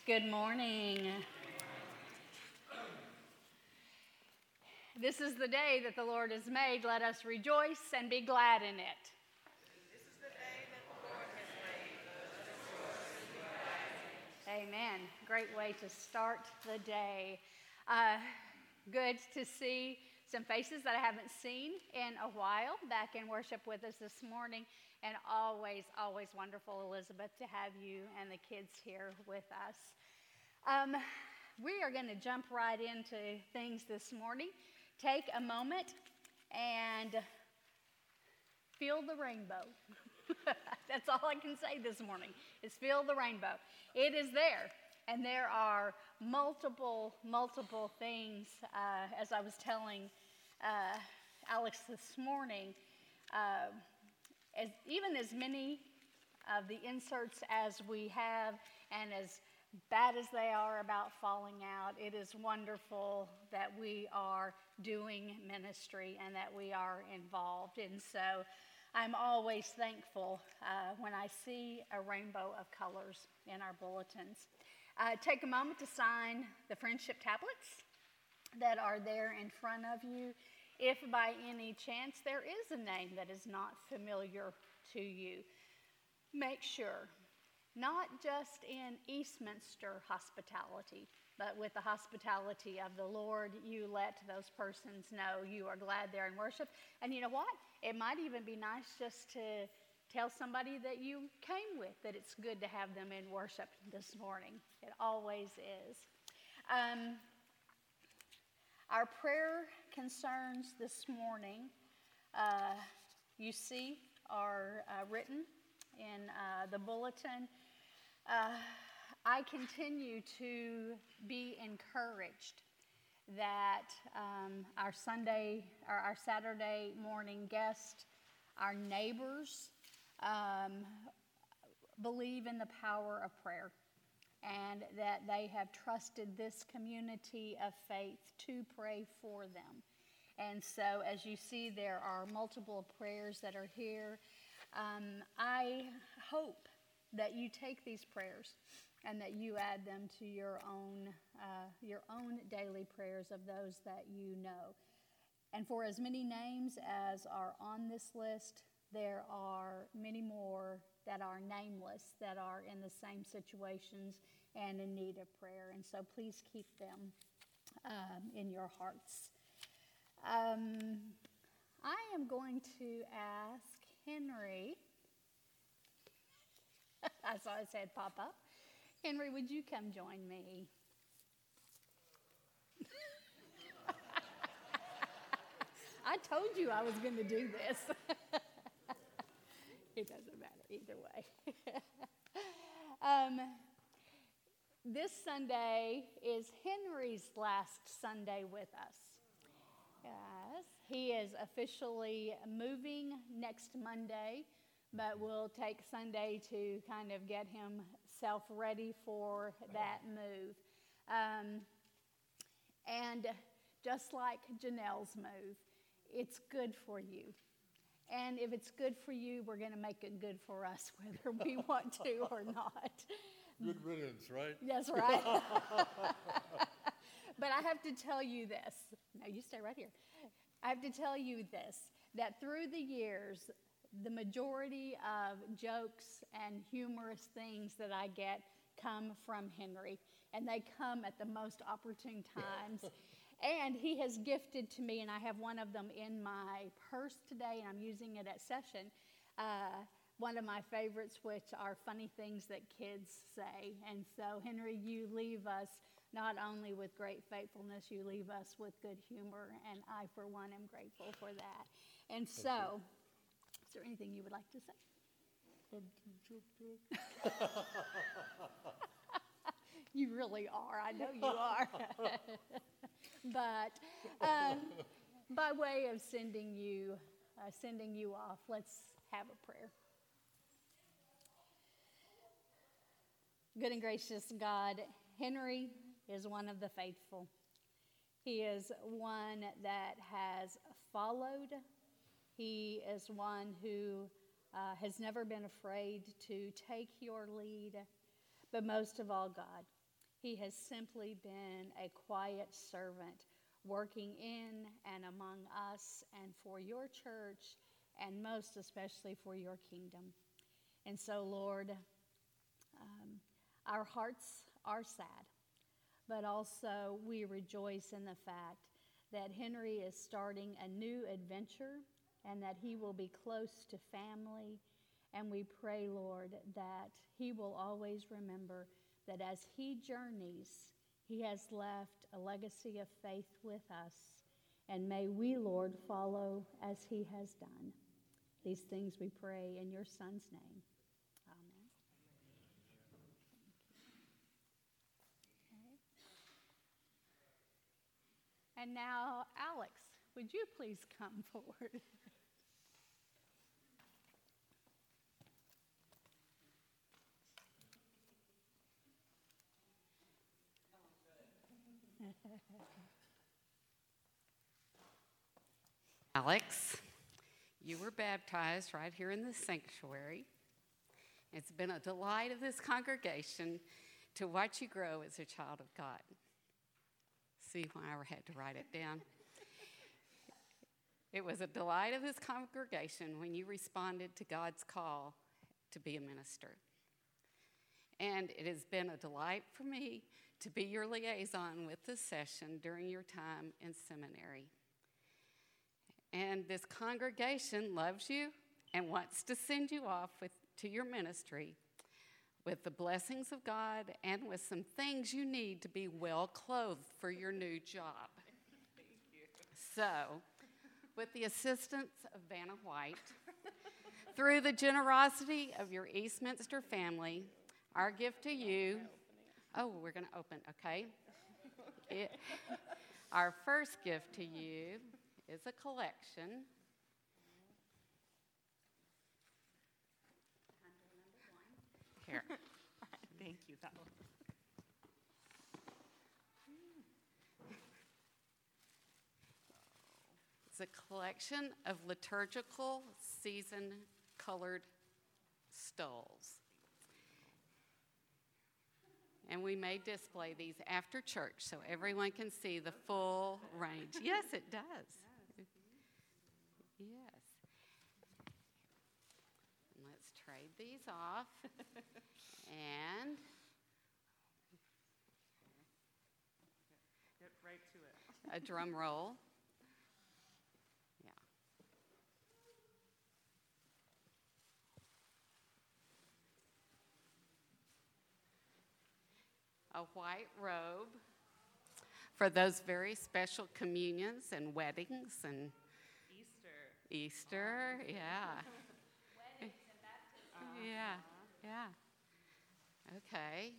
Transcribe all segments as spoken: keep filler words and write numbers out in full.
Good morning. This is the day that the Lord has made. Let us rejoice and be glad in it. This is the day that the Lord has made. Let us rejoice and be glad in it. Amen. Great way to start the day. Uh, good to see some faces that I haven't seen in a while back in worship with us this morning. And always, always wonderful, Elizabeth, to have you and the kids here with us. Um, we are going to jump right into things this morning. Take a moment and feel the rainbow. That's all I can say this morning, is feel the rainbow. It is there, and there are multiple, multiple things, uh, as I was telling uh, Alex this morning, uh, as, even as many of the inserts as we have, and as bad as they are about falling out, it is wonderful that we are doing ministry and that we are involved. And so I'm always thankful uh, when I see a rainbow of colors in our bulletins. Uh, take a moment to sign the friendship tablets that are there in front of you. If by any chance there is a name that is not familiar to you, make sure, not just in Eastminster hospitality, but with the hospitality of the Lord, you let those persons know you are glad they're in worship. And you know what? It might even be nice just to tell somebody that you came with that it's good to have them in worship this morning. It always is. Um, our prayer concerns this morning, uh, you see, are uh, written in uh, the bulletin. Uh, I continue to be encouraged that um, our Sunday or our Saturday morning guests, our neighbors, um, believe in the power of prayer, and that they have trusted this community of faith to pray for them. And so as you see, there are multiple prayers that are here. Um, I hope that you take these prayers and that you add them to your own uh, your own daily prayers of those that you know. And for as many names as are on this list, there are many more that are nameless, that are in the same situations and in need of prayer. And so please keep them um, in your hearts. Um, I am going to ask Henry. I saw his head pop up. Henry, would you come join me? I told you I was going to do this. It doesn't matter either way. um, this Sunday is Henry's last Sunday with us. Yes, he is officially moving next Monday, but we'll take Sunday to kind of get himself ready for that move. Um, and just like Janelle's move, it's good for you. And if it's good for you, we're going to make it good for us, whether we want to or not. Good riddance, right? That's right. But I have to tell you this. No, you stay right here. I have to tell you this, that through the years, the majority of jokes and humorous things that I get come from Henry, and they come at the most opportune times. And he has gifted to me, and I have one of them in my purse today, and I'm using it at session. Uh, one of my favorites, which are funny things that kids say. And so, Henry, you leave us not only with great faithfulness, you leave us with good humor, and I, for one, am grateful for that. And so, is there anything you would like to say? You really are. I know you are. But um, by way of sending you, uh, sending you off, let's have a prayer. Good and gracious God, Henry is one of the faithful. He is one that has followed. He is one who uh, has never been afraid to take your lead. But most of all, God, He has simply been a quiet servant, working in and among us and for your church, and most especially for your kingdom. And so, Lord, um, our hearts are sad, but also we rejoice in the fact that Henry is starting a new adventure and that he will be close to family. And we pray, Lord, that he will always remember that as he journeys, he has left a legacy of faith with us. And may we, Lord, follow as he has done. These things we pray in your Son's name. Amen. Okay. And now, Alex, would you please come forward? Alex, you were baptized right here in the sanctuary. It's been a delight of this congregation to watch you grow as a child of God. See why I had to write it down. It was a delight of this congregation when you responded to God's call to be a minister. And it has been a delight for me to be your liaison with this session during your time in seminary. And this congregation loves you and wants to send you off with, to your ministry with the blessings of God and with some things you need to be well clothed for your new job. Thank you. So, with the assistance of Vanna White, through the generosity of your Eastminster family, our gift to you, oh, we're going to open, okay? It, our first gift to you is a collection. Here. Thank you. That one. It's a collection of liturgical season-colored stoles. And we may display these after church so everyone can see the full range. Yes, it does. Yes. And let's trade these off. And Get right to it. a drum roll. Yeah. A white robe for those very special communions and weddings and Easter. Easter. Yeah. Weddings and baptisms. Yeah. Yeah. Okay.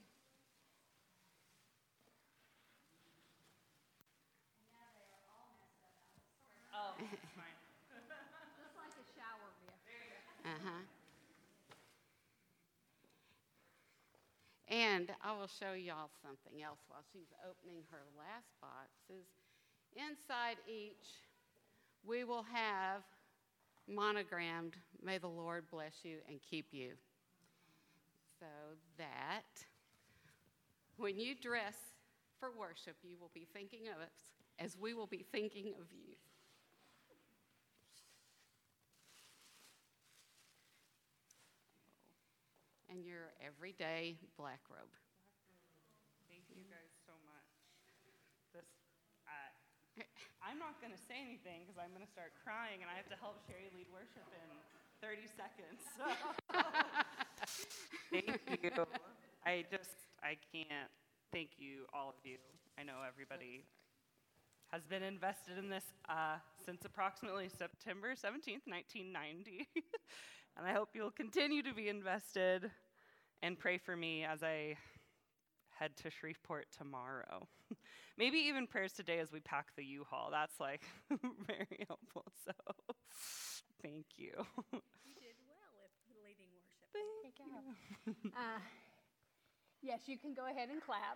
Oh, it's fine. Just like a shower gift. Uh-huh. And I will show y'all something else while she's opening her last boxes. Inside each, we will have monogrammed, "May the Lord bless you and keep you." So that when you dress for worship, you will be thinking of us as we will be thinking of you. And your everyday black robe. Thank you guys so much. This, uh, I'm not going to say anything because I'm going to start crying, and I have to help Sherry lead worship in thirty seconds. So. Thank you. I just, I can't thank you, all of you. I know everybody has been invested in this uh, since approximately September seventeenth, nineteen ninety. And I hope you'll continue to be invested and pray for me as I head to Shreveport tomorrow. Maybe even prayers today as we pack the U-Haul. That's like very helpful. So thank you. You did well with leading worship. Thank There you go. Uh, yes, you can go ahead and clap.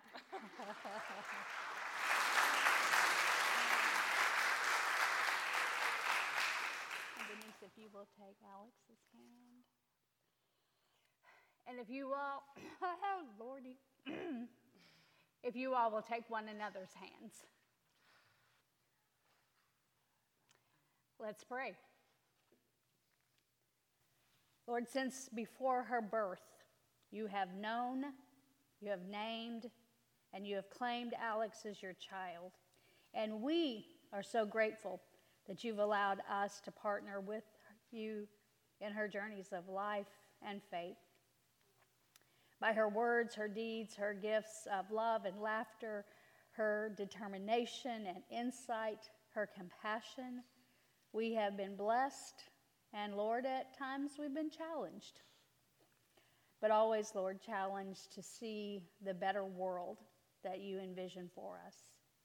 And Denise, if you will take Alex's hand. And if you all, oh, Lordy, if you all will take one another's hands. Let's pray. Lord, since before her birth, you have known, you have named, and you have claimed Alex as your child. And we are so grateful that you've allowed us to partner with you in her journeys of life and faith. By her words, her deeds, her gifts of love and laughter, her determination and insight, her compassion, we have been blessed, and Lord, at times we've been challenged. But always, Lord, challenged to see the better world that you envision for us.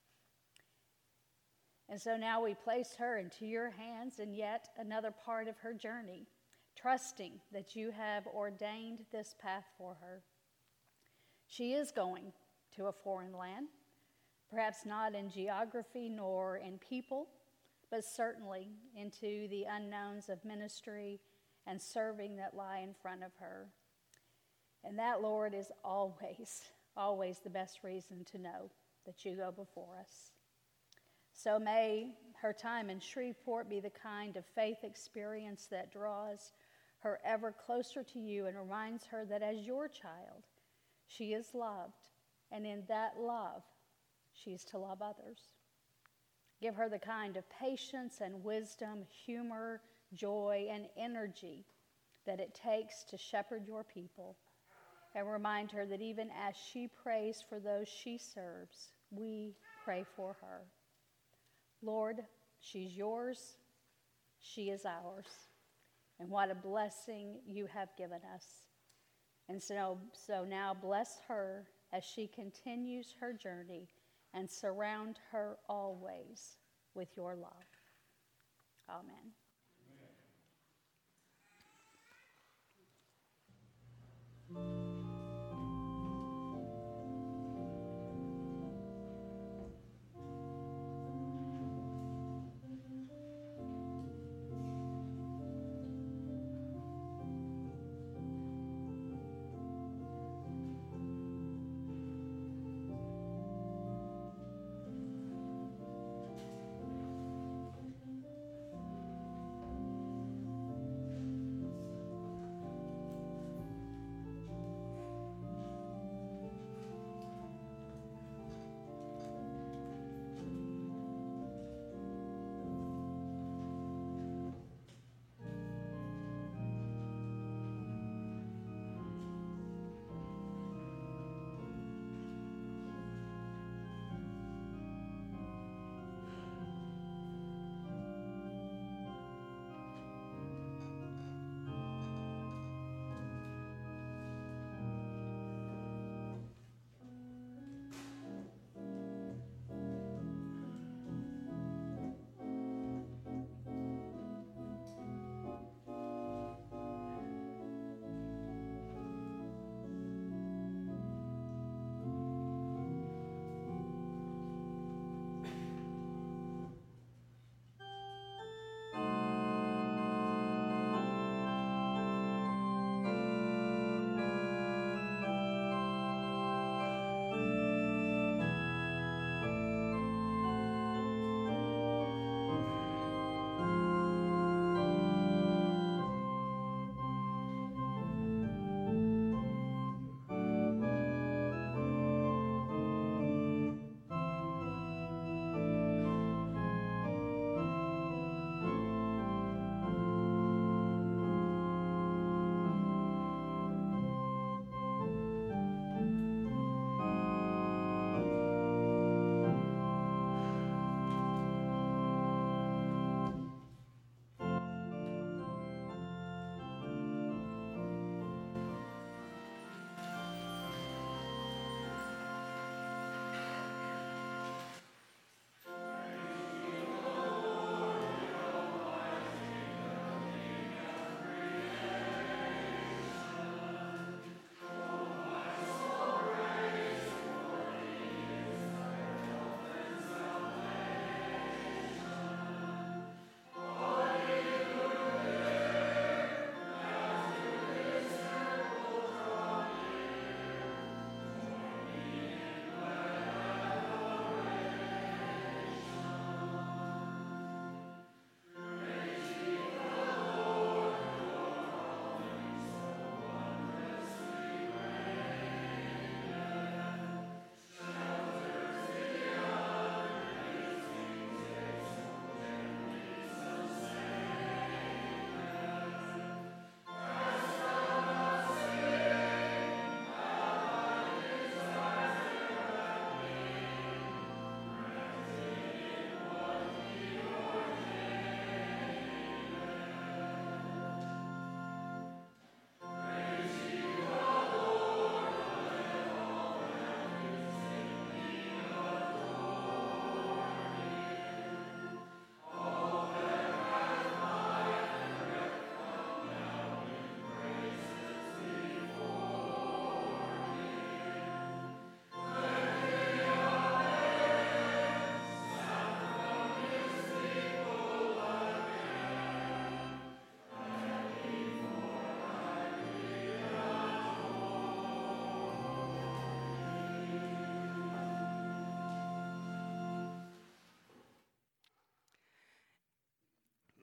And so now we place her into your hands in yet another part of her journey, trusting that you have ordained this path for her. She is going to a foreign land, perhaps not in geography nor in people, but certainly into the unknowns of ministry and serving that lie in front of her. And that, Lord, is always, always the best reason to know that you go before us. So may her time in Shreveport be the kind of faith experience that draws her ever closer to you and reminds her that as your child, she is loved, and in that love, she is to love others. Give her the kind of patience and wisdom, humor, joy, and energy that it takes to shepherd your people. And remind her that even as she prays for those she serves, we pray for her. Lord, she's yours, she is ours. And what a blessing you have given us. And so, so now bless her as she continues her journey, and surround her always with your love. Amen.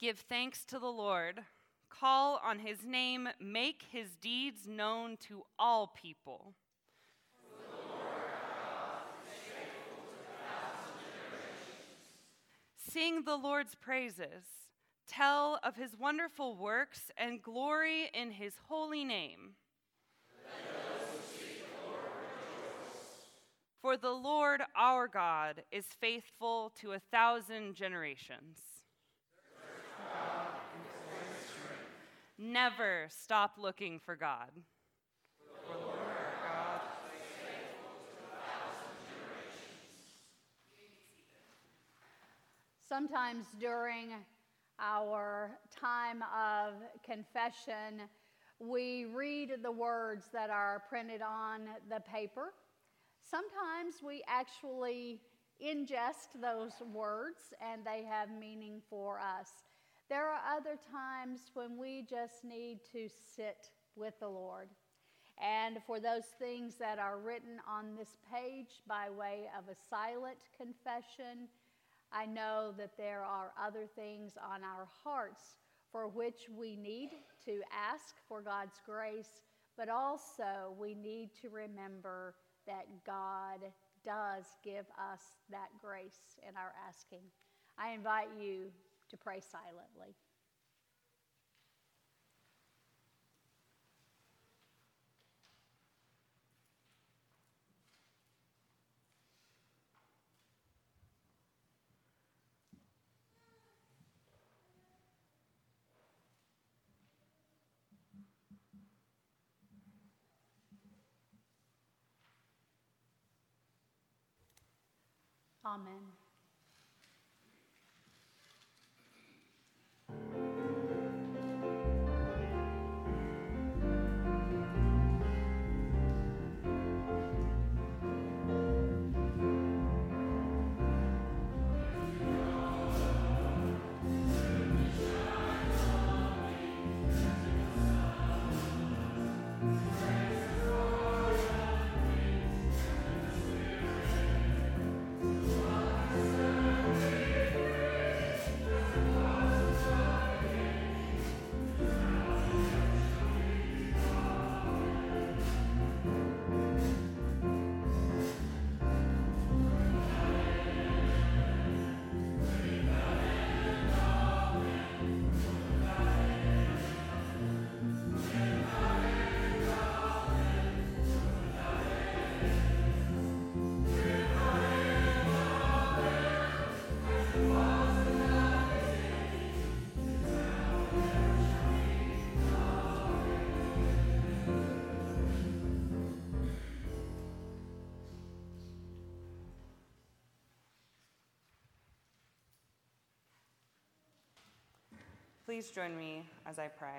give thanks to the Lord, call on his name, make his deeds known to all people. Sing the Lord's praises. Tell of his wonderful works and glory in his holy name. For the Lord our God is faithful to a thousand generations. Never stop looking for God. For the Lord our God is faithful to a thousand generations. Sometimes during our time of confession, we read the words that are printed on the paper. Sometimes we actually ingest those words and they have meaning for us. There are other times when we just need to sit with the Lord. And for those things that are written on this page by way of a silent confession, I know that there are other things on our hearts for which we need to ask for God's grace, but also we need to remember that God does give us that grace in our asking. I invite you to pray silently. Amen. Please join me as I pray.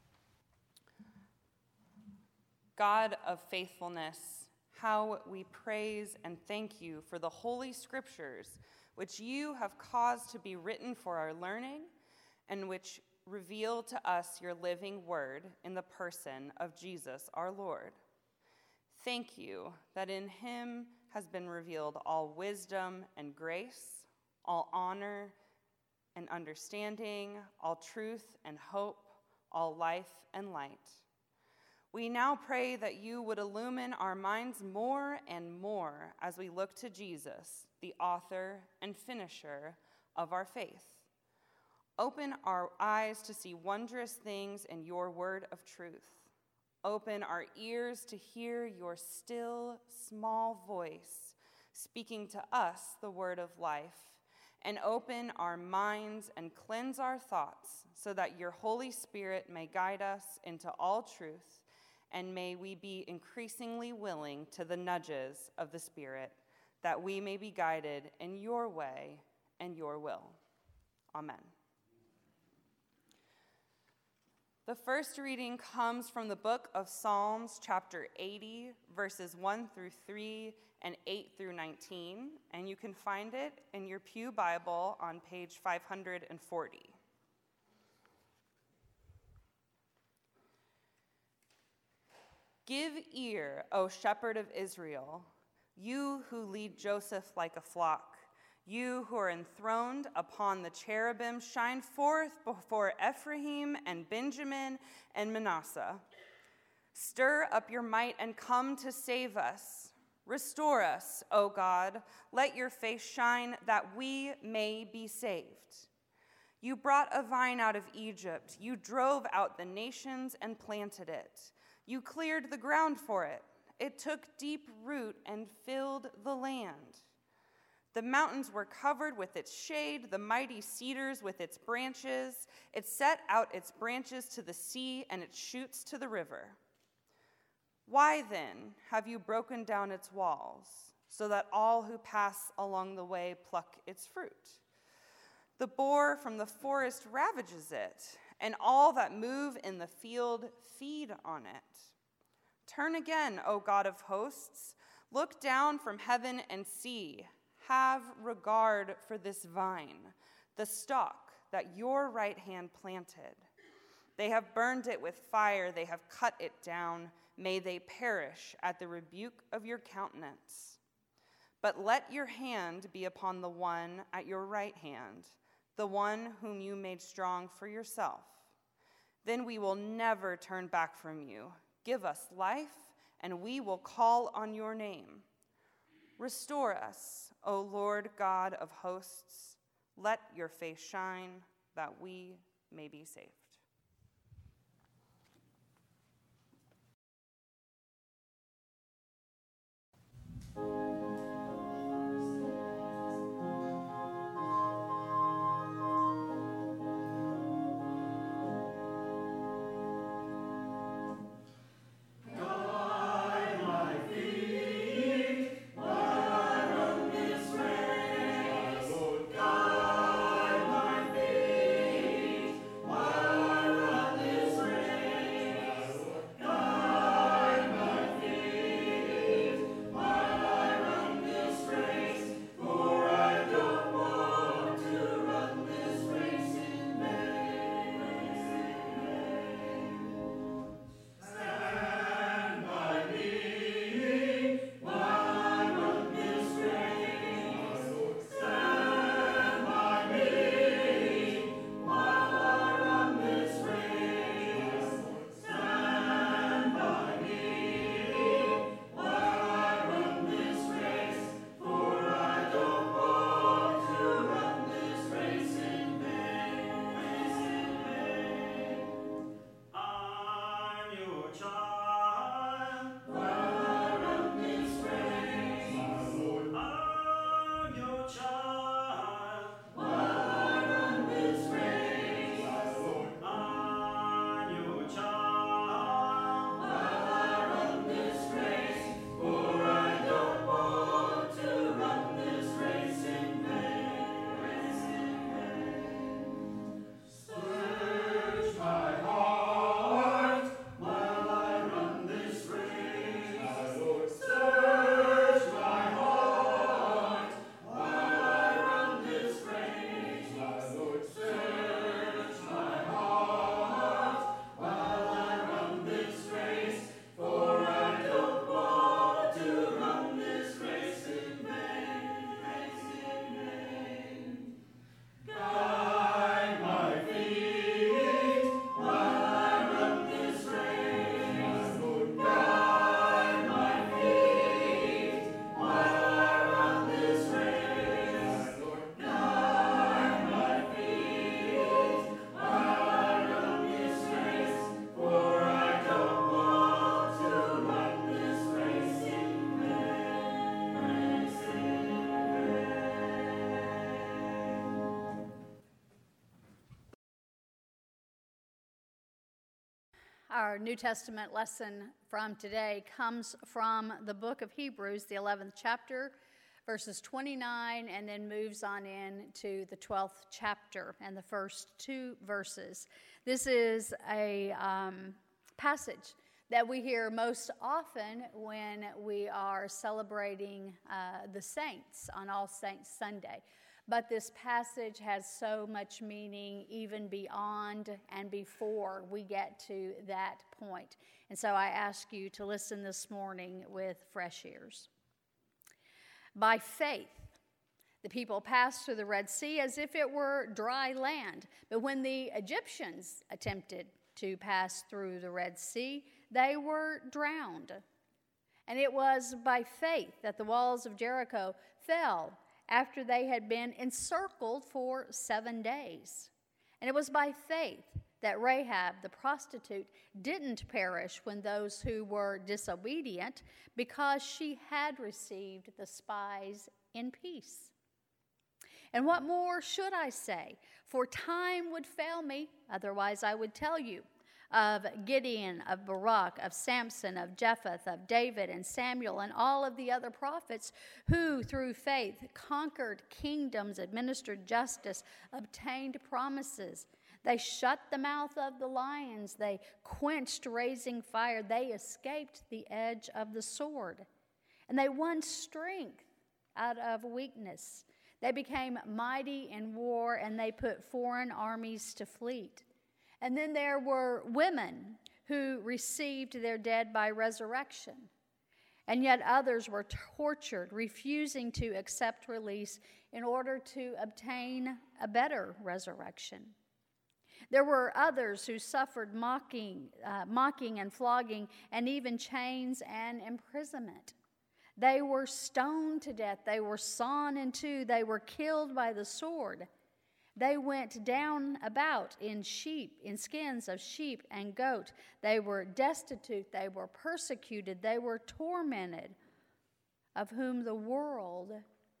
God of faithfulness, how we praise and thank you for the holy scriptures which you have caused to be written for our learning and which reveal to us your living word in the person of Jesus our Lord. Thank you that in him has been revealed all wisdom and grace, all honor and understanding, all truth and hope, all life and light. We now pray that you would illumine our minds more and more as we look to Jesus, the author and finisher of our faith. Open our eyes to see wondrous things in your word of truth. Open our ears to hear your still, small voice speaking to us the word of life. And open our minds and cleanse our thoughts so that your Holy Spirit may guide us into all truth, and may we be increasingly willing to the nudges of the Spirit, that we may be guided in your way and your will. Amen. The first reading comes from the book of Psalms, chapter eighty, verses one through three and eight through nineteen, and you can find it in your Pew Bible on page five hundred forty. Give ear, O shepherd of Israel, you who lead Joseph like a flock, You who are enthroned upon the cherubim, shine forth before Ephraim and Benjamin and Manasseh. Stir up your might and come to save us. Restore us, O God. Let your face shine that we may be saved. You brought a vine out of Egypt. You drove out the nations and planted it. You cleared the ground for it. It took deep root and filled the land. The mountains were covered with its shade, the mighty cedars with its branches. It set out its branches to the sea and its shoots to the river. Why then have you broken down its walls, so that all who pass along the way pluck its fruit? The boar from the forest ravages it, and all that move in the field feed on it. Turn again, O God of hosts. Look down from heaven and see. Have regard for this vine, the stalk that your right hand planted. They have burned it with fire. They have cut it down. May they perish at the rebuke of your countenance. But let your hand be upon the one at your right hand, the one whom you made strong for yourself. Then we will never turn back from you. Give us life, and we will call on your name. Restore us, O Lord God of hosts. Let your face shine, that we may be saved. Our New Testament lesson from today comes from the book of Hebrews, the eleventh chapter, verses twenty-nine, and then moves on in to the twelfth chapter and the first two verses. This is a um, passage that we hear most often when we are celebrating uh, the saints on All Saints Sunday. But this passage has so much meaning even beyond and before we get to that point. And so I ask you to listen this morning with fresh ears. By faith, The people passed through the Red Sea as if it were dry land. But when the Egyptians attempted to pass through the Red Sea, they were drowned. And it was by faith that the walls of Jericho fell after they had been encircled for seven days. And it was by faith that Rahab the prostitute didn't perish when those who were disobedient, because she had received the spies in peace. And what more should I say? For time would fail me, otherwise I would tell you of Gideon, of Barak, of Samson, of Jephthah, of David and Samuel, and all of the other prophets who, through faith, conquered kingdoms, administered justice, obtained promises. They shut the mouth of the lions. They quenched raising fire. They escaped the edge of the sword. And they won strength out of weakness. They became mighty in war, and they put foreign armies to flight. And then there were women who received their dead by resurrection. And yet others were tortured, refusing to accept release in order to obtain a better resurrection. There were others who suffered mocking, uh, mocking and flogging, and even chains and imprisonment. They were stoned to death. They were sawn in two. They were killed by the sword. They went down about in sheep, in skins of sheep and goat. They were destitute. They were persecuted. They were tormented, of whom the world,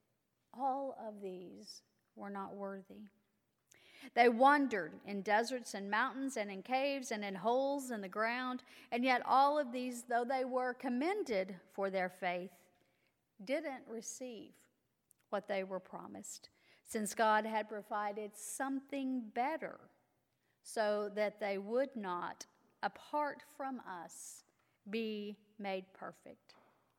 all of these, were not worthy. They wandered in deserts and mountains and in caves and in holes in the ground, and yet all of these, though they were commended for their faith, didn't receive what they were promised, since God had provided something better so that they would not, apart from us, be made perfect.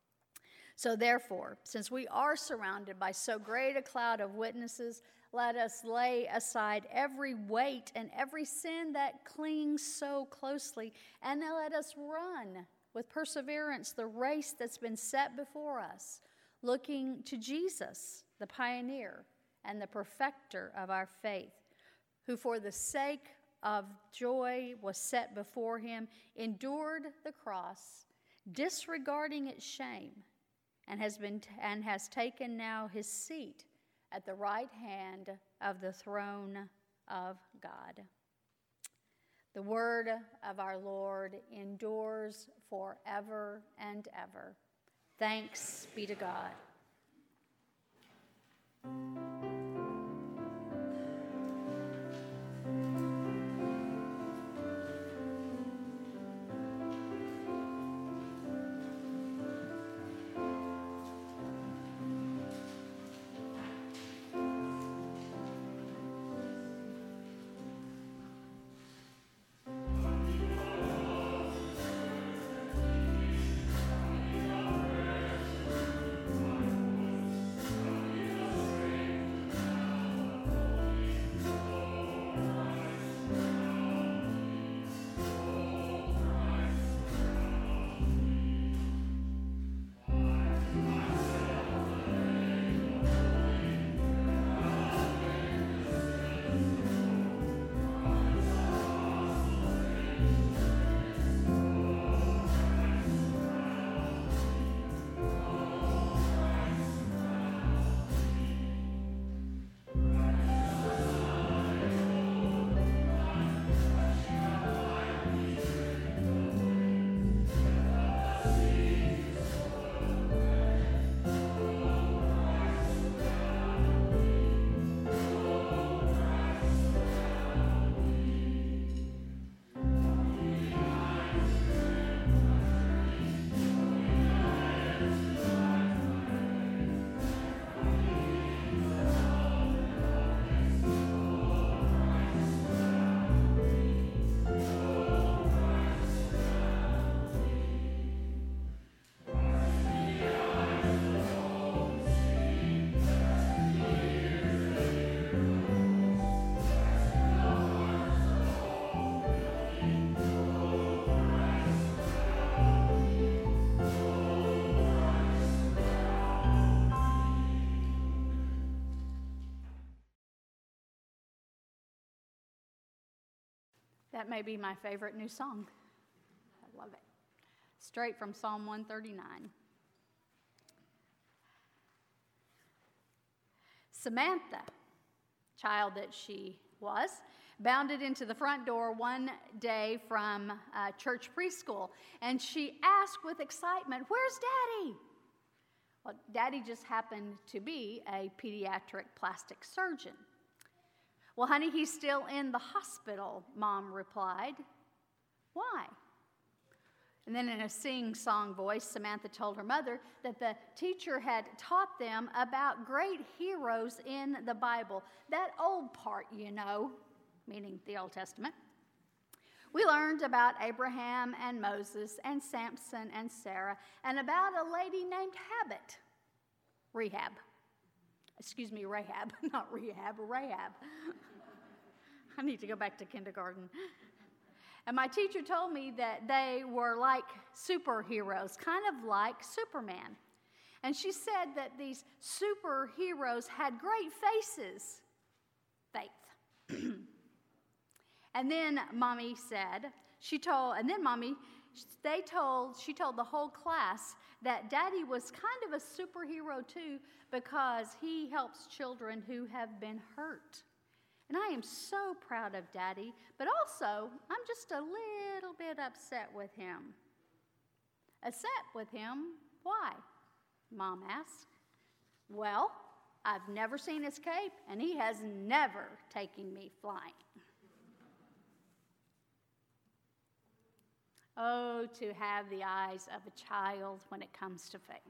So therefore, since we are surrounded by so great a cloud of witnesses, let us lay aside every weight and every sin that clings so closely, and now let us run with perseverance the race that's been set before us, looking to Jesus, the pioneer and the perfecter of our faith, who for the sake of joy was set before him, endured the cross, disregarding its shame, and has been t- and has taken now his seat at the right hand of the throne of God. The word of our Lord endures forever and ever. Thanks be to God. That may be my favorite new song. I love it. Straight from Psalm one thirty-nine. Samantha, child that she was, bounded into the front door one day from uh, church preschool, and she asked with excitement, "Where's Daddy?" Well, Daddy just happened to be a pediatric plastic surgeon. "Well, honey, he's still in the hospital," Mom replied. "Why?" And then in a sing-song voice, Samantha told her mother that the teacher had taught them about great heroes in the Bible. That old part, you know, meaning the Old Testament. We learned about Abraham and Moses and Samson and Sarah and about a lady named Habit. Rehab. Excuse me, Rahab, not rehab, Rahab. I need to go back to kindergarten. And my teacher told me that they were like superheroes, kind of like Superman. And she said that these superheroes had great faces. Faith. And then Mommy said, she told, and then Mommy, they told, she told the whole class that Daddy was kind of a superhero too because he helps children who have been hurt. And I am so proud of Daddy, but also I'm just a little bit upset with him. Upset with him? Why? Mom asked. Well, I've never seen his cape, and he has never taken me flying. Oh, to have the eyes of a child when it comes to faith.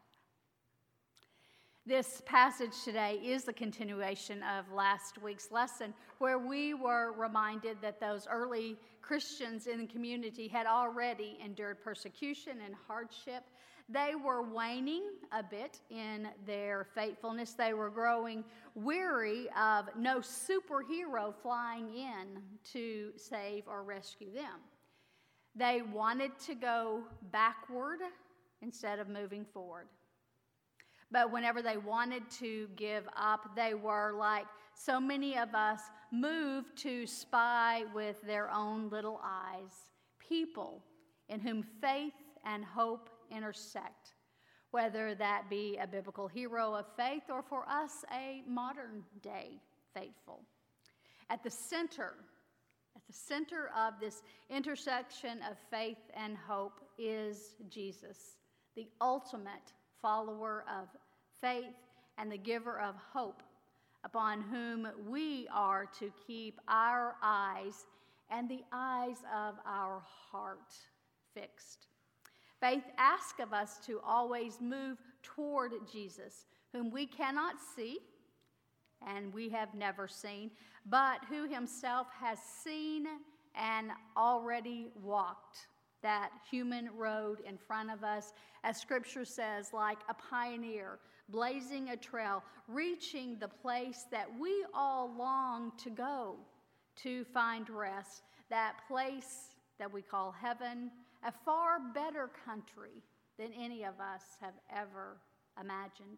This passage today is the continuation of last week's lesson, where we were reminded that those early Christians in the community had already endured persecution and hardship. They were waning a bit in their faithfulness. They were growing weary of no superhero flying in to save or rescue them. They wanted to go backward instead of moving forward. But whenever they wanted to give up, they were, like so many of us, moved to spy with their own little eyes people in whom faith and hope intersect, whether that be a biblical hero of faith or for us a modern day faithful. At the center, at the center of this intersection of faith and hope is Jesus, the ultimate follower of faith and the giver of hope, upon whom we are to keep our eyes and the eyes of our heart fixed. Faith asks of us to always move toward Jesus, whom we cannot see and we have never seen, but who himself has seen and already walked that human road in front of us, as Scripture says, like a pioneer, blazing a trail, reaching the place that we all long to go to find rest, that place that we call heaven, a far better country than any of us have ever imagined.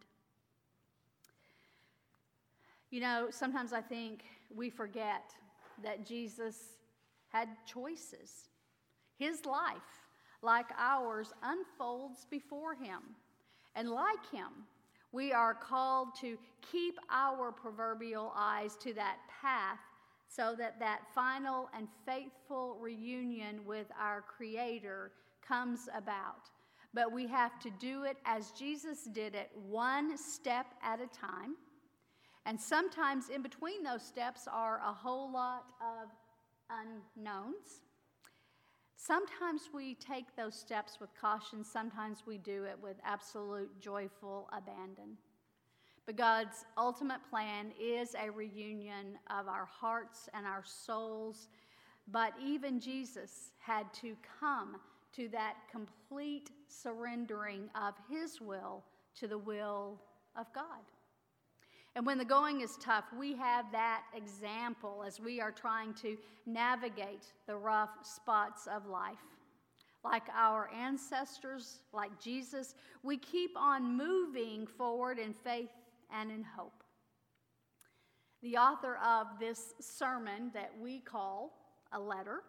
You know, sometimes I think we forget that Jesus had choices. His life, like ours, unfolds before him. And like him, we are called to keep our proverbial eyes to that path so that that final and faithful reunion with our Creator comes about. But we have to do it as Jesus did it, one step at a time. And sometimes in between those steps are a whole lot of unknowns. Sometimes we take those steps with caution. Sometimes we do it with absolute joyful abandon. But God's ultimate plan is a reunion of our hearts and our souls. But even Jesus had to come to that complete surrendering of his will to the will of God. And when the going is tough, we have that example as we are trying to navigate the rough spots of life. Like our ancestors, like Jesus, we keep on moving forward in faith and in hope. The author of this sermon that we call a letter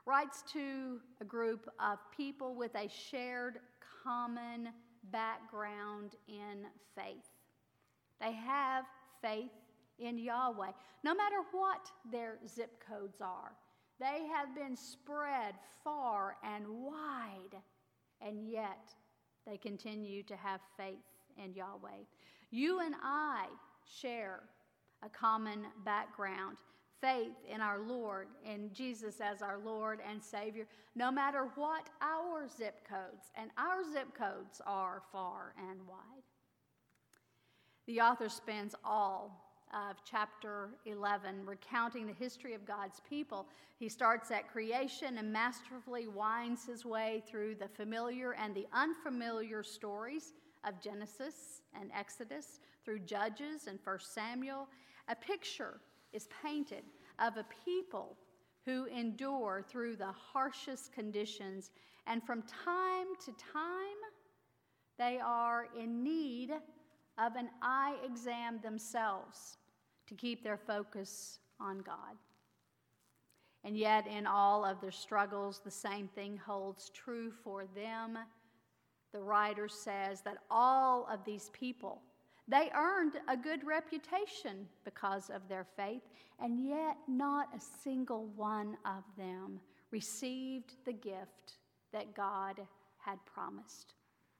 writes to a group of people with a shared common background in faith. They have faith in Yahweh, no matter what their zip codes are. They have been spread far and wide, and yet they continue to have faith in Yahweh. You and I share a common background, faith in our Lord, in Jesus as our Lord and Savior, no matter what our zip codes, and our zip codes are far and wide. The author spends all of chapter eleven recounting the history of God's people. He starts at creation and masterfully winds his way through the familiar and the unfamiliar stories of Genesis and Exodus, through Judges and First Samuel. A picture is painted of a people who endure through the harshest conditions, and from time to time, they are in need of an eye exam themselves to keep their focus on God. And yet, in all of their struggles, the same thing holds true for them. The writer says that all of these people, they earned a good reputation because of their faith, and yet not a single one of them received the gift that God had promised.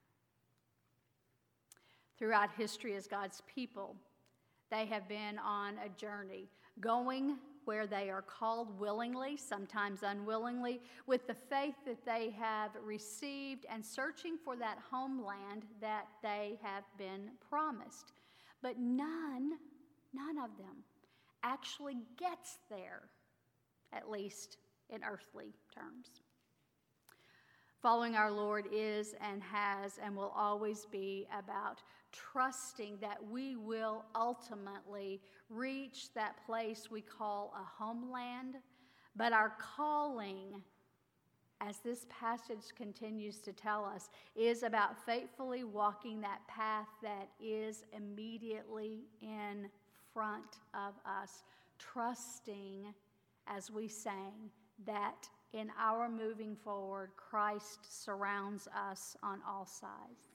Throughout history, as God's people, they have been on a journey, going where they are called willingly, sometimes unwillingly, with the faith that they have received and searching for that homeland that they have been promised. But none, none of them actually gets there, at least in earthly terms. Following our Lord is and has and will always be about trusting that we will ultimately reach that place we call a homeland. But our calling, as this passage continues to tell us, is about faithfully walking that path that is immediately in front of us, trusting, as we sang, that in our moving forward, Christ surrounds us on all sides.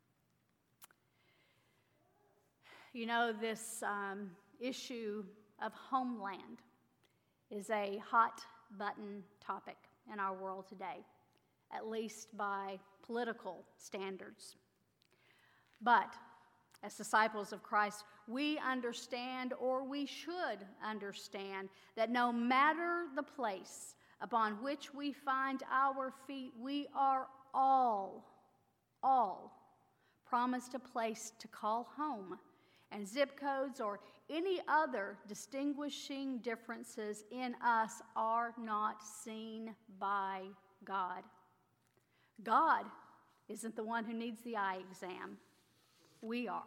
You know, this um, issue of homeland is a hot button topic in our world today, at least by political standards. But as disciples of Christ, we understand, or we should understand, that no matter the place upon which we find our feet, we are all, all promised a place to call home. And zip codes or any other distinguishing differences in us are not seen by God. God isn't the one who needs the eye exam. We are.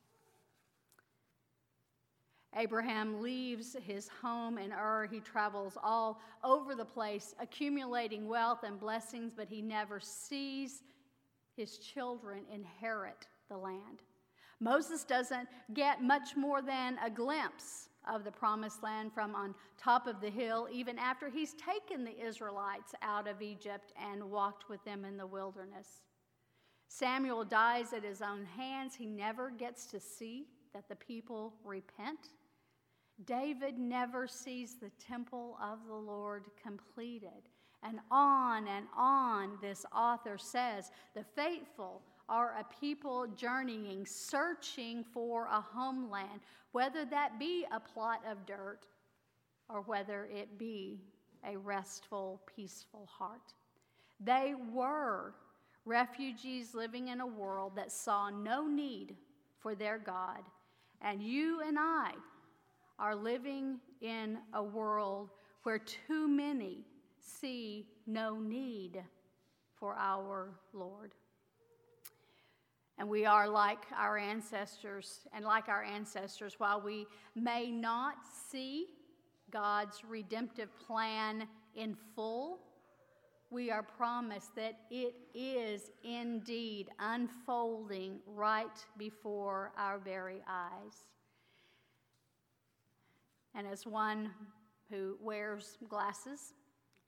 Abraham leaves his home in Ur. He travels all over the place, accumulating wealth and blessings, but he never sees his children inherit the land. Moses doesn't get much more than a glimpse of the promised land from on top of the hill, even after he's taken the Israelites out of Egypt and walked with them in the wilderness. Samuel dies at his own hands. He never gets to see that the people repent. David never sees the temple of the Lord completed. And on and on, this author says, the faithful are a people journeying, searching for a homeland, whether that be a plot of dirt or whether it be a restful, peaceful heart. They were refugees living in a world that saw no need for their God, and you and I are living in a world where too many see no need for our Lord. And we are like our ancestors, and like our ancestors, while we may not see God's redemptive plan in full, we are promised that it is indeed unfolding right before our very eyes. And as one who wears glasses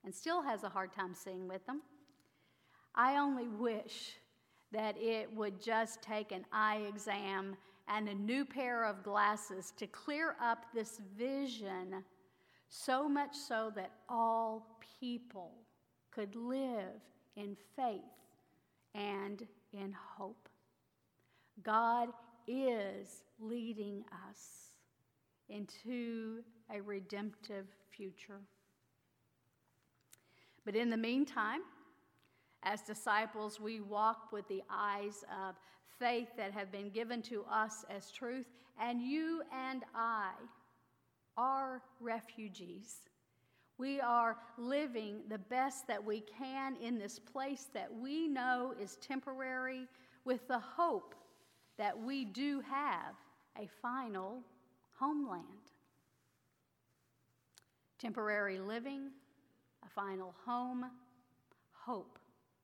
and still has a hard time seeing with them. I only wish that it would just take an eye exam and a new pair of glasses to clear up this vision, so much so that all people could live in faith and in hope. God is leading us into a redemptive future. But in the meantime, as disciples, we walk with the eyes of faith that have been given to us as truth, and you and I are refugees. We are living the best that we can in this place that we know is temporary, with the hope that we do have a final homeland. Temporary living, a final home, hope.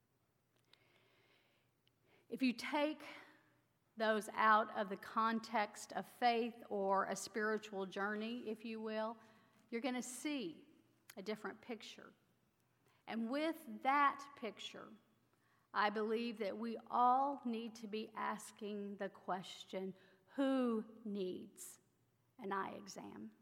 If you take those out of the context of faith or a spiritual journey, if you will, you're going to see a different picture. And with that picture, I believe that we all need to be asking the question, who needs an eye exam?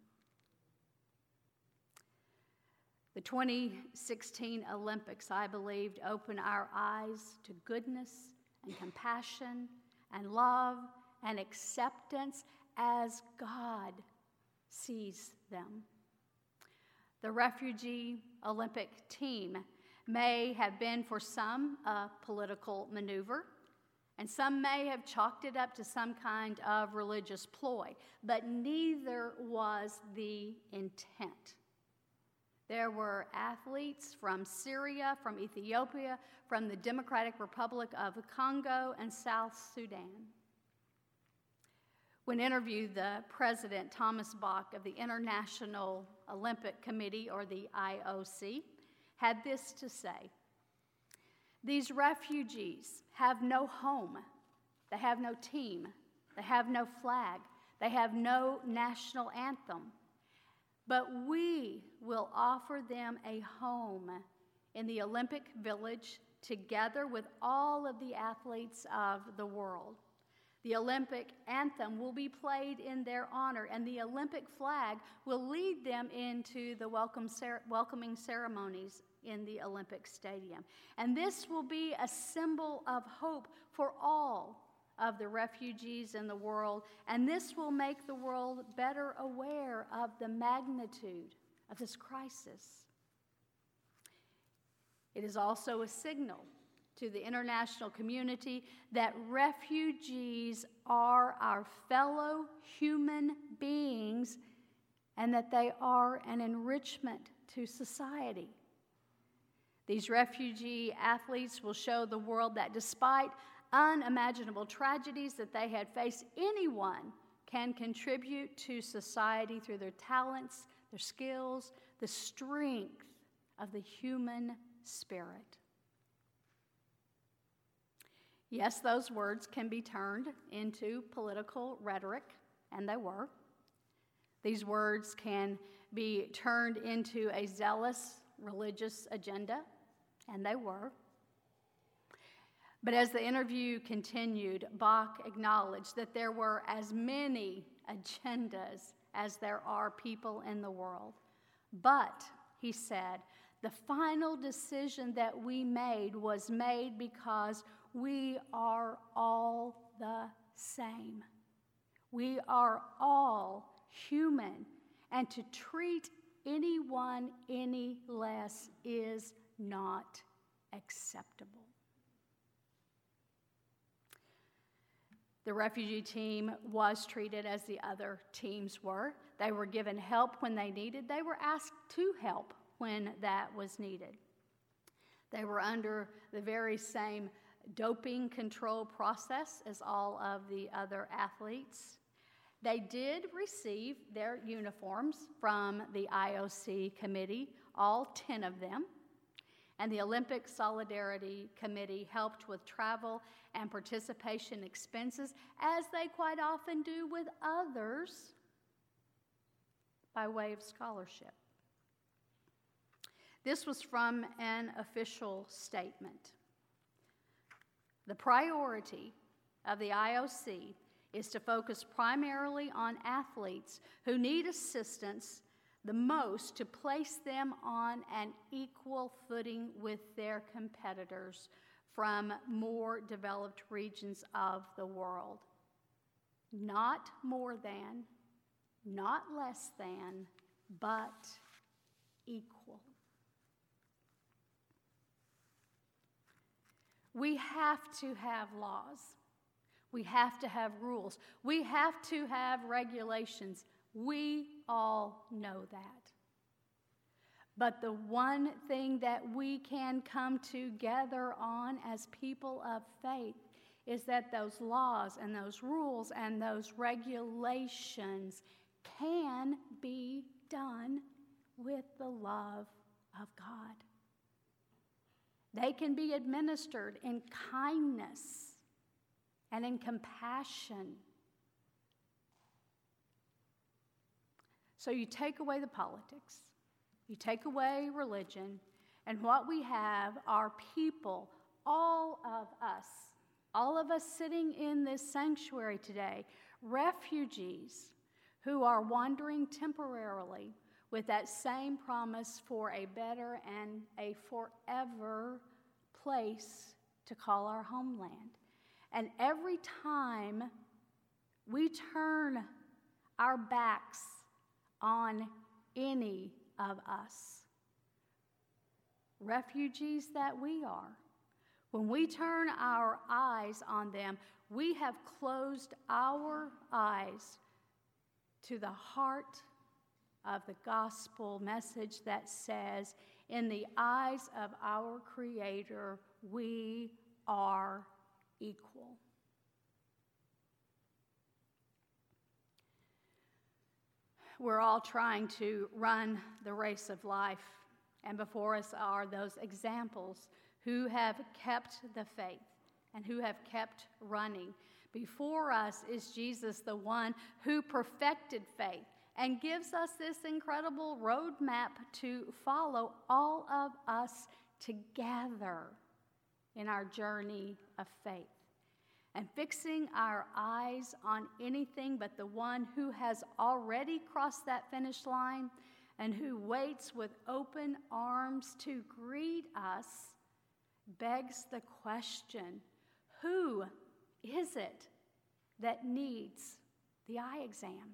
The twenty sixteen Olympics, I believed, opened our eyes to goodness and compassion and love and acceptance as God sees them. The refugee Olympic team may have been for some a political maneuver, and some may have chalked it up to some kind of religious ploy, but neither was the intent. There were athletes from Syria, from Ethiopia, from the Democratic Republic of the Congo, and South Sudan. When interviewed, the president, Thomas Bach, of the International Olympic Committee, or the I O C, had this to say: these refugees have no home, they have no team, they have no flag, they have no national anthem. But we will offer them a home in the Olympic Village together with all of the athletes of the world. The Olympic anthem will be played in their honor, and the Olympic flag will lead them into the welcome cer- welcoming ceremonies in the Olympic Stadium. And this will be a symbol of hope for all of the refugees in the world, and this will make the world better aware of the magnitude of this crisis. It is also a signal to the international community that refugees are our fellow human beings and that they are an enrichment to society. These refugee athletes will show the world that despite unimaginable tragedies that they had faced, anyone can contribute to society through their talents, their skills, the strength of the human spirit. Yes, those words can be turned into political rhetoric, and they were. These words can be turned into a zealous religious agenda, and they were. But as the interview continued, Bach acknowledged that there were as many agendas as there are people in the world. But, he said, the final decision that we made was made because we are all the same. We are all human, and to treat anyone any less is not acceptable. The refugee team was treated as the other teams were. They were given help when they needed. They were asked to help when that was needed. They were under the very same doping control process as all of the other athletes. They did receive their uniforms from the I O C committee, all ten of them. And the Olympic Solidarity Committee helped with travel and participation expenses, as they quite often do with others, by way of scholarship. This was from an official statement. The priority of the I O C is to focus primarily on athletes who need assistance the most to place them on an equal footing with their competitors from more developed regions of the world. Not more than, not less than, but equal. We have to have laws. We have to have rules. We have to have regulations. We all know that. But the one thing that we can come together on as people of faith is that those laws and those rules and those regulations can be done with the love of God. They can be administered in kindness and in compassion. So you take away the politics, you take away religion, and what we have are people, all of us, all of us sitting in this sanctuary today, refugees who are wandering temporarily with that same promise for a better and a forever place to call our homeland. And every time we turn our backs on any of us, refugees that we are, when we turn our eyes on them, we have closed our eyes to the heart of the gospel message that says, in the eyes of our Creator, we are equal. We're all trying to run the race of life, and before us are those examples who have kept the faith and who have kept running. Before us is Jesus, the one who perfected faith and gives us this incredible roadmap to follow, all of us together in our journey of faith. And fixing our eyes on anything but the one who has already crossed that finish line and who waits with open arms to greet us begs the question, who is it that needs the eye exam?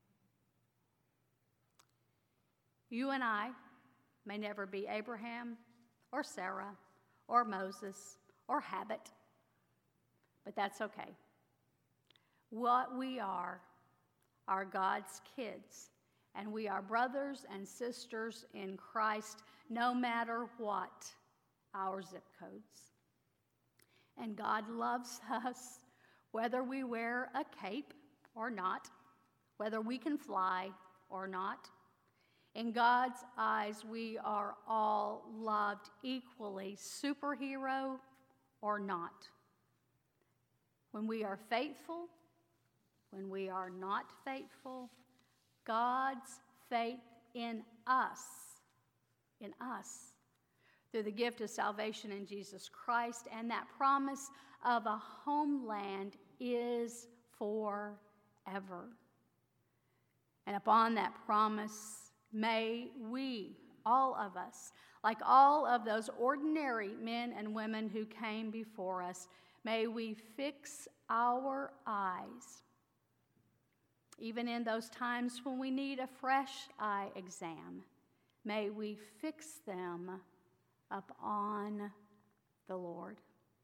You and I may never be Abraham or Sarah or Moses or Habit, but that's okay. What we are are God's kids, and we are brothers and sisters in Christ no matter what our zip codes. And God loves us whether we wear a cape or not, whether we can fly or not. In God's eyes, we are all loved equally, superhero or not. When we are faithful, when we are not faithful, God's faith in us, in us, through the gift of salvation in Jesus Christ and that promise of a homeland is forever. And upon that promise, may we, all of us, like all of those ordinary men and women who came before us, may we fix our eyes, even in those times when we need a fresh eye exam, may we fix them upon the Lord.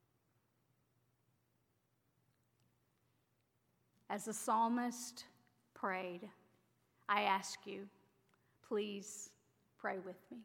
As the psalmist prayed, I ask you, please pray with me.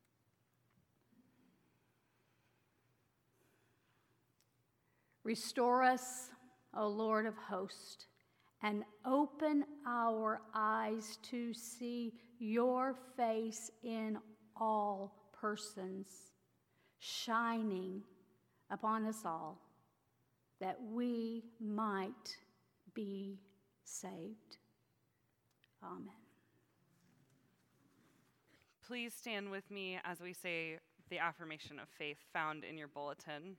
Restore us, O Lord of hosts, and open our eyes to see your face in all persons, shining upon us all, that we might be saved. Amen. Please stand with me as we say the affirmation of faith found in your bulletin.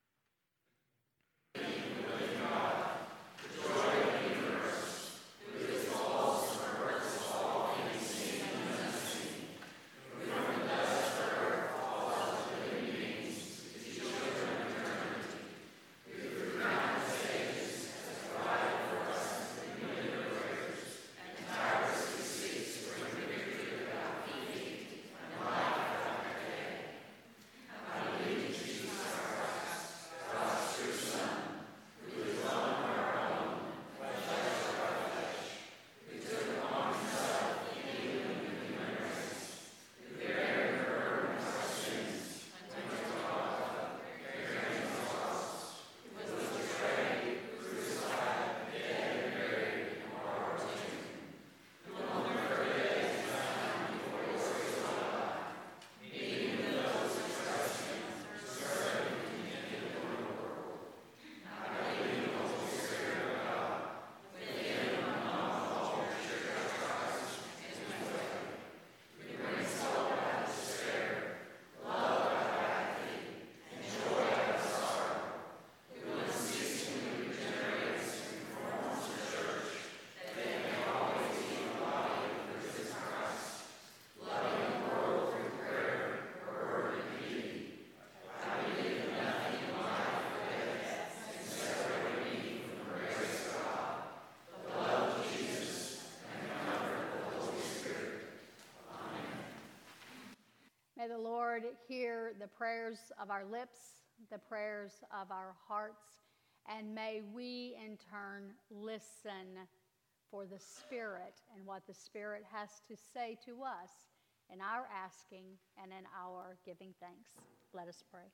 May the Lord hear the prayers of our lips, the prayers of our hearts, and may we in turn listen for the Spirit and what the Spirit has to say to us in our asking and in our giving thanks. Let us pray.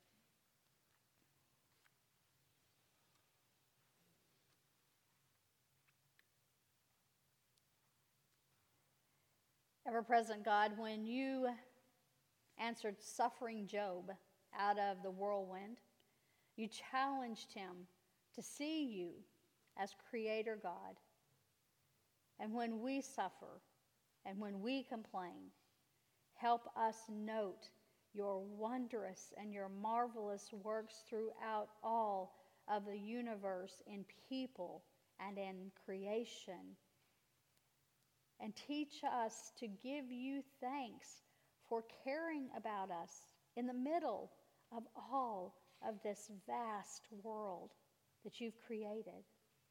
Ever-present God, when you answered suffering Job out of the whirlwind, you challenged him to see you as Creator God. And when we suffer and when we complain, help us note your wondrous and your marvelous works throughout all of the universe, in people and in creation. And teach us to give you thanks for caring about us in the middle of all of this vast world that you've created.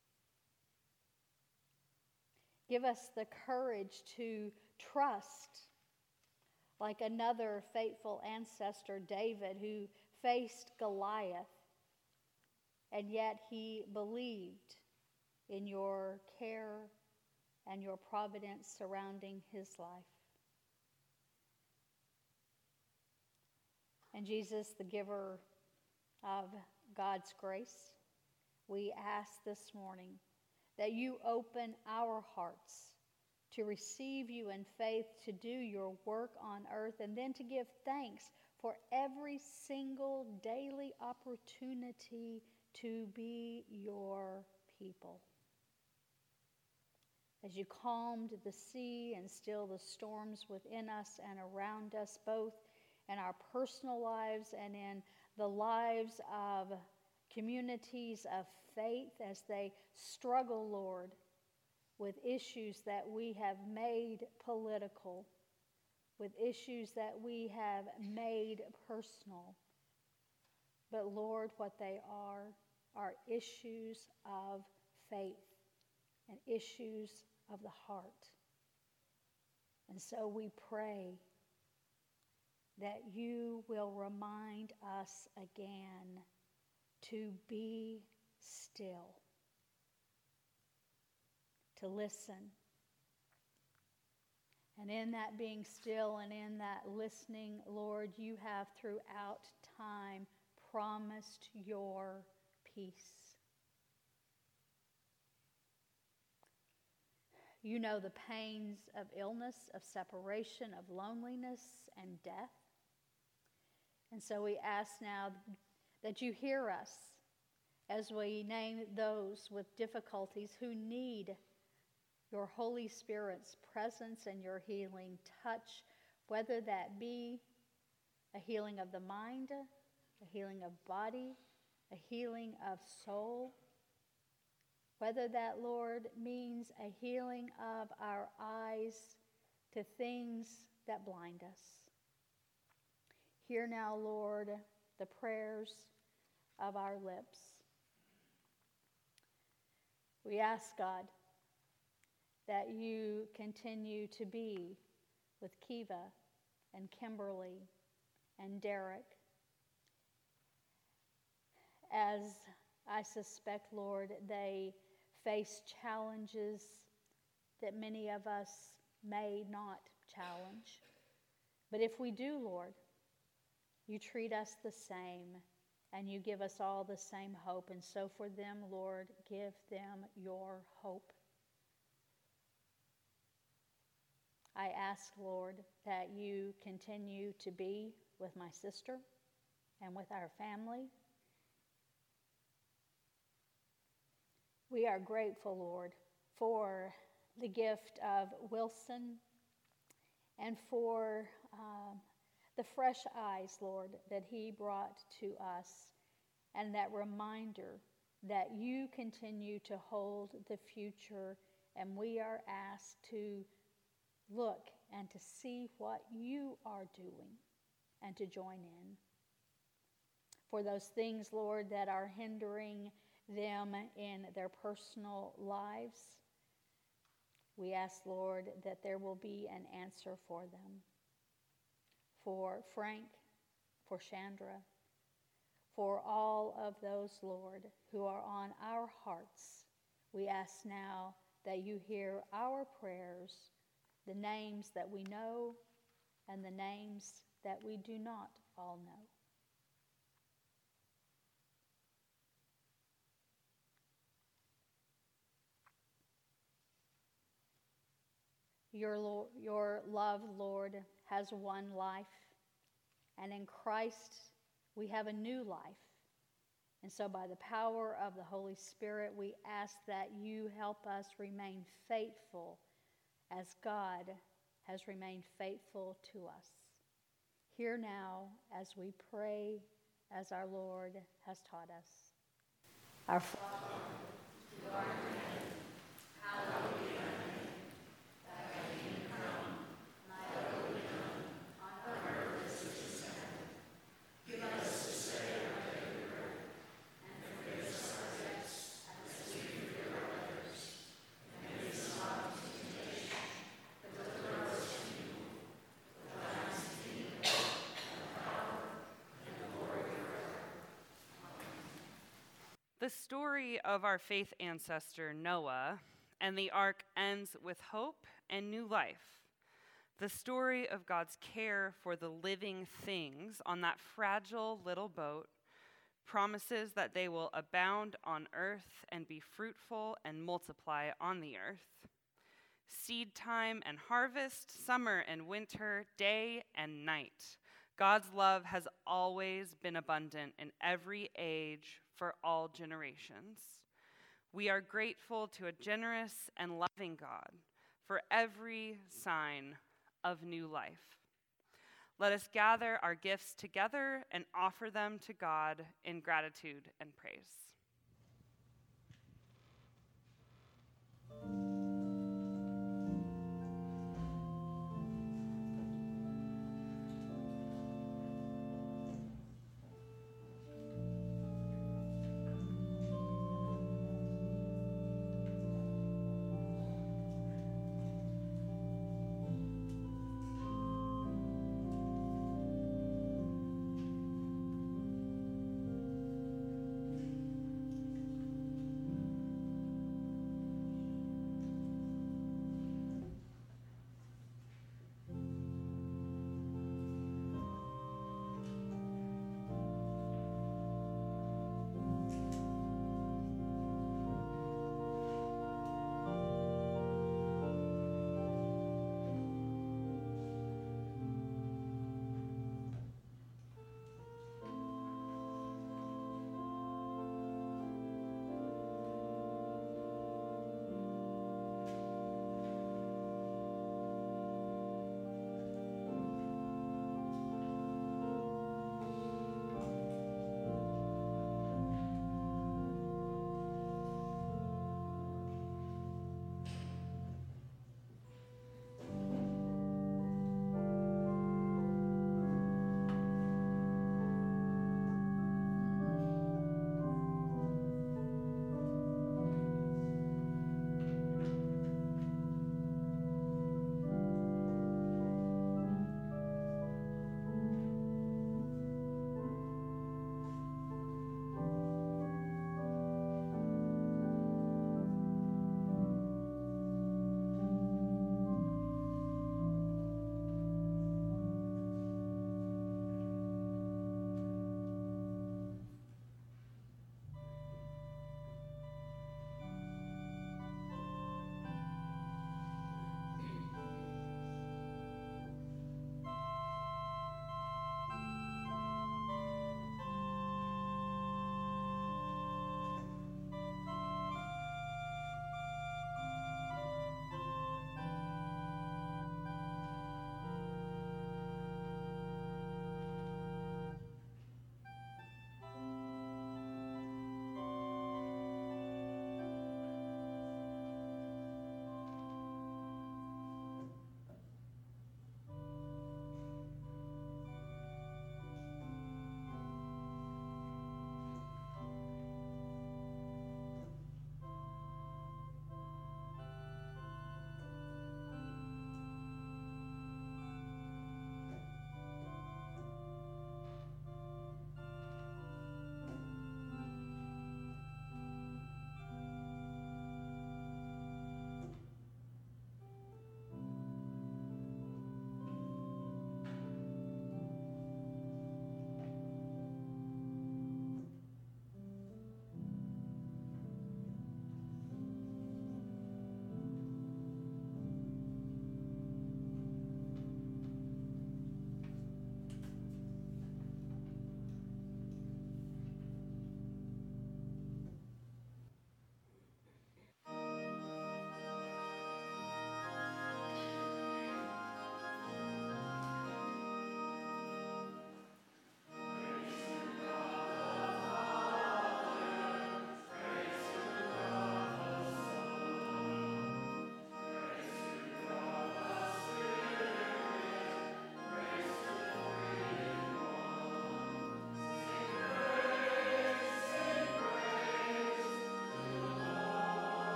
Give us the courage to trust, like another faithful ancestor, David, who faced Goliath, and yet he believed in your care and your providence surrounding his life. And Jesus, the giver of God's grace, we ask this morning that you open our hearts to receive you in faith, to do your work on earth, and then to give thanks for every single daily opportunity to be your people. As you calmed the sea and still the storms within us and around us, both in our personal lives and in the lives of communities of faith as they struggle, Lord, with issues that we have made political, with issues that we have made personal. But Lord, what they are, are issues of faith and issues of the heart. And so we pray that you will remind us again to be still, to listen. And in that being still and in that listening, Lord, you have throughout time promised your peace. You know the pains of illness, of separation, of loneliness, and death. And so we ask now that you hear us as we name those with difficulties who need your Holy Spirit's presence and your healing touch whether that be a healing of the mind, a healing of body, a healing of soul, whether that, Lord, means a healing of our eyes to things that blind us. Hear now, Lord, the prayers of our lips. We ask, God, that you continue to be with Kiva and Kimberly and Derek, as I suspect, Lord, they face challenges that many of us may not challenge. But if we do, Lord, you treat us the same, and you give us all the same hope. And so for them, Lord, give them your hope. I ask, Lord, that you continue to be with my sister and with our family. We are grateful, Lord, for the gift of Wilson and for um, the fresh eyes, Lord, that he brought to us, and that reminder that you continue to hold the future, and we are asked to look and to see what you are doing and to join in. For those things, Lord, that are hindering them in their personal lives, we ask, Lord, that there will be an answer for them. For Frank, for Chandra, for all of those, Lord, who are on our hearts, we ask now that you hear our prayers, the names that we know and the names that we do not all know. Your, Lord, your love, Lord, has one life, and in Christ we have a new life. And so by the power of the Holy Spirit, we ask that you help us remain faithful as God has remained faithful to us. Hear now as we pray as our Lord has taught us. Our Father, who art in heaven, hallowed be thy name. Thy kingdom come, thy will be done, on earth as it is in heaven. Give us this day our daily bread, and forgive us our debts as we forgive our debtors. And lead us not into temptation, but deliver us from evil. For thine is the kingdom, and the power, and the glory forever. The story of our faith ancestor Noah and the ark ends with hope and new life. The story of God's care for the living things on that fragile little boat promises that they will abound on earth and be fruitful and multiply on the earth. Seed time and harvest, summer and winter, day and night. God's love has always been abundant in every age for all generations. We are grateful to a generous and loving God for every sign of new life. Let us gather our gifts together and offer them to God in gratitude and praise.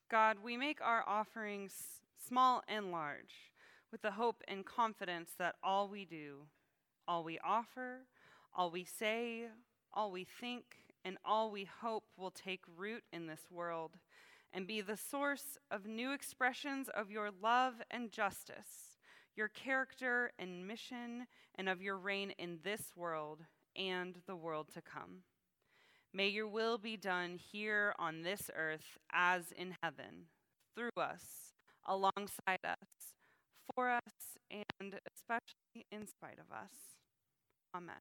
God, we make our offerings small and large, with the hope and confidence that all we do, all we offer, all we say, all we think, and all we hope will take root in this world and be the source of new expressions of your love and justice, your character and mission, and of your reign in this world and the world to come. May your will be done here on this earth as in heaven, through us, alongside us, for us, and especially in spite of us. Amen.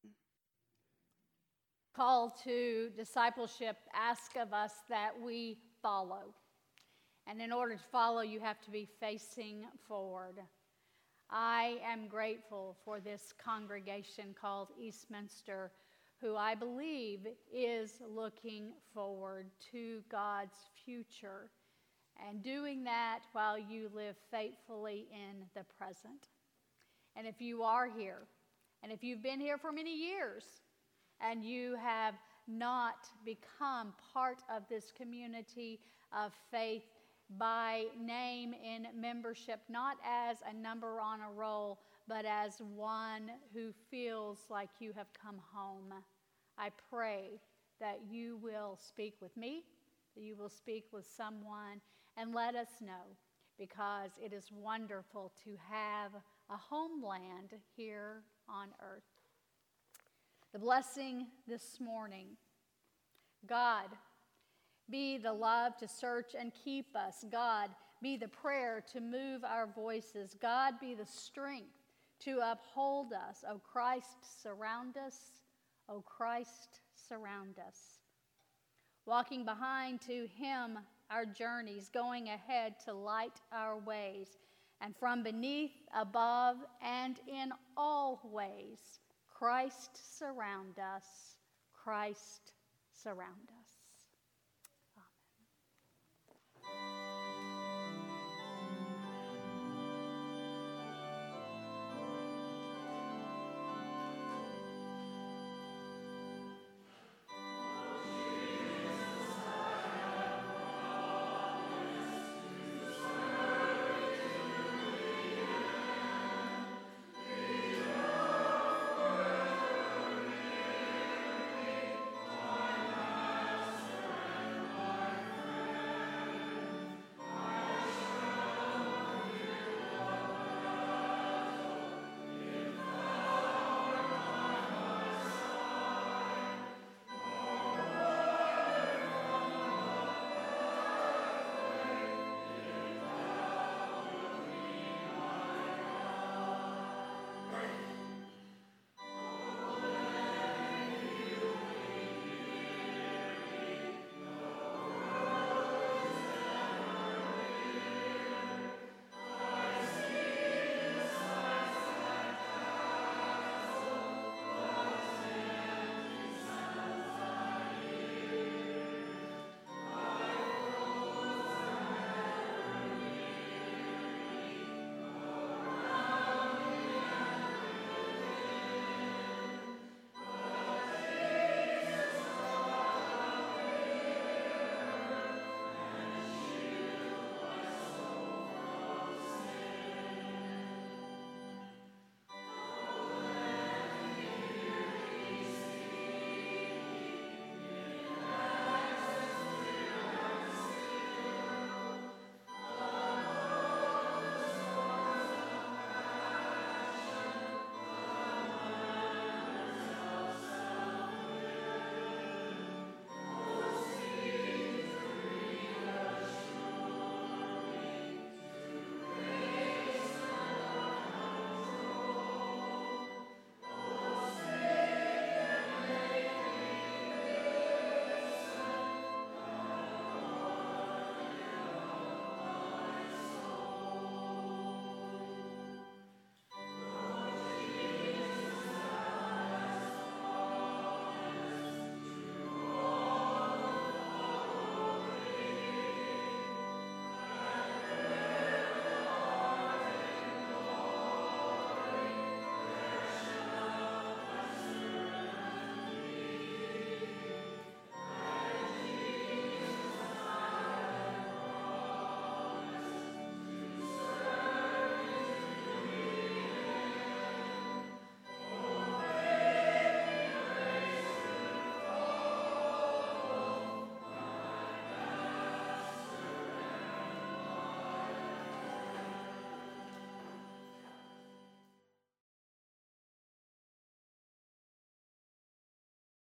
Call to discipleship ask of us that we follow. And in order to follow, you have to be facing forward. I am grateful for this congregation called Eastminster, who I believe is looking forward to God's future and doing that while you live faithfully in the present. And if you are here, and if you've been here for many years, and you have not become part of this community of faith by name in membership, not as a number on a roll, but as one who feels like you have come home, I pray that you will speak with me, that you will speak with someone, and let us know, because it is wonderful to have a homeland here on earth. The blessing this morning: God, be the love to search and keep us. God, be the prayer to move our voices. God, be the strength to uphold us. O Christ, surround us. O Christ, surround us. Walking behind to him our journeys, going ahead to light our ways, and from beneath, above, and in all ways, Christ surround us. Christ surround us.